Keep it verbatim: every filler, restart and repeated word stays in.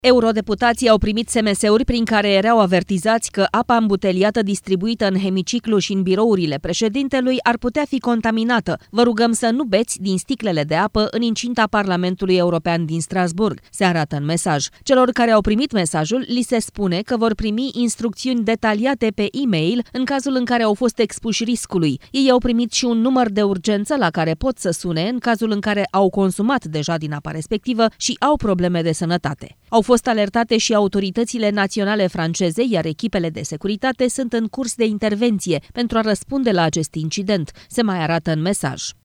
Eurodeputații au primit S M S-uri prin care erau avertizați că apa îmbuteliată distribuită în hemiciclu și în birourile președintelui ar putea fi contaminată. Vă rugăm să nu beți din sticlele de apă în incinta Parlamentului European din Strasbourg, se arată în mesaj. Celor care au primit mesajul li se spune că vor primi instrucțiuni detaliate pe e-mail în cazul în care au fost expuși riscului. Ei au primit și un număr de urgență la care pot să sune în cazul în care au consumat deja din apa respectivă și au probleme de sănătate. Au fost alertate și autoritățile naționale franceze, iar echipele de securitate sunt în curs de intervenție pentru a răspunde la acest incident, se mai arată în mesaj.